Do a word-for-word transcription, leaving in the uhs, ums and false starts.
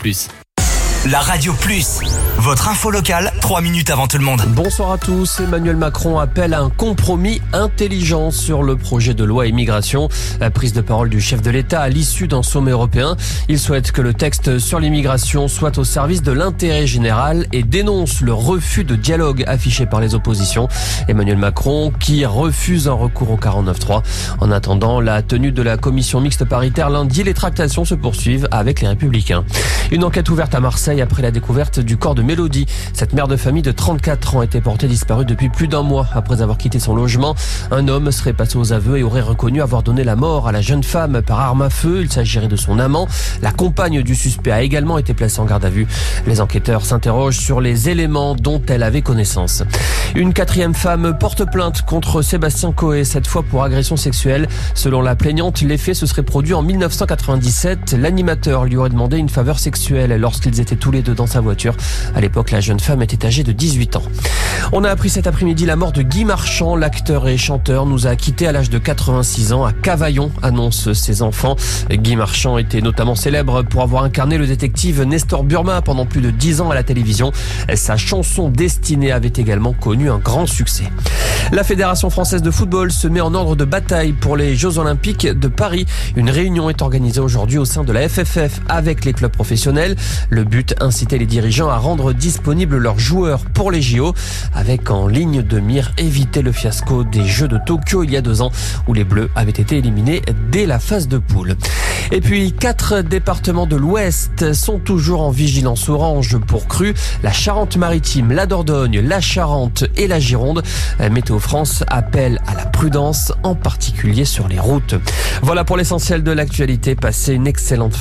Plus. La Radio Plus, votre info locale, trois minutes avant tout le monde. Bonsoir à tous. Emmanuel Macron appelle à un compromis intelligent sur le projet de loi immigration. La prise de parole du chef de l'État à l'issue d'un sommet européen. Il souhaite que le texte sur l'immigration soit au service de l'intérêt général et dénonce le refus de dialogue affiché par les oppositions. Emmanuel Macron qui refuse un recours au quarante-neuf trois. En attendant la tenue de la commission mixte paritaire lundi, les tractations se poursuivent avec les Républicains. Une enquête ouverte à Marseille après la découverte du corps de Mélodie. Cette mère de famille de trente-quatre ans était portée disparue depuis plus d'un mois après avoir quitté son logement. Un homme serait passé aux aveux et aurait reconnu avoir donné la mort à la jeune femme par arme à feu. Il s'agirait de son amant. La compagne du suspect a également été placée en garde à vue. Les enquêteurs s'interrogent sur les éléments dont elle avait connaissance. Une quatrième femme porte plainte contre Sébastien Coé, cette fois pour agression sexuelle. Selon la plaignante, les faits se seraient produits en dix-neuf cent quatre-vingt-dix-sept. L'animateur lui aurait demandé une faveur sexuelle lorsqu'ils étaient tous les deux dans sa voiture. À l'époque, la jeune femme était âgée de dix-huit ans. On a appris cet après-midi la mort de Guy Marchand. L'acteur et chanteur nous a quittés à l'âge de quatre-vingt-six ans à Cavaillon, annoncent ses enfants. Guy Marchand était notamment célèbre pour avoir incarné le détective Nestor Burma pendant plus de dix ans à la télévision. Sa chanson Destinée avait également connu un grand succès. La Fédération française de football se met en ordre de bataille pour les Jeux Olympiques de Paris. Une réunion est organisée aujourd'hui au sein de la F F F avec les clubs professionnels. Le but, inciter les dirigeants à rendre disponibles leurs joueurs pour les J O, avec en ligne de mire éviter le fiasco des Jeux de Tokyo il y a deux ans où les Bleus avaient été éliminés dès la phase de poule. Et puis, quatre départements de l'Ouest sont toujours en vigilance orange pour crues. La Charente-Maritime, la Dordogne, la Charente et la Gironde. Météo France appelle à la prudence, en particulier sur les routes. Voilà pour l'essentiel de l'actualité. Passez une excellente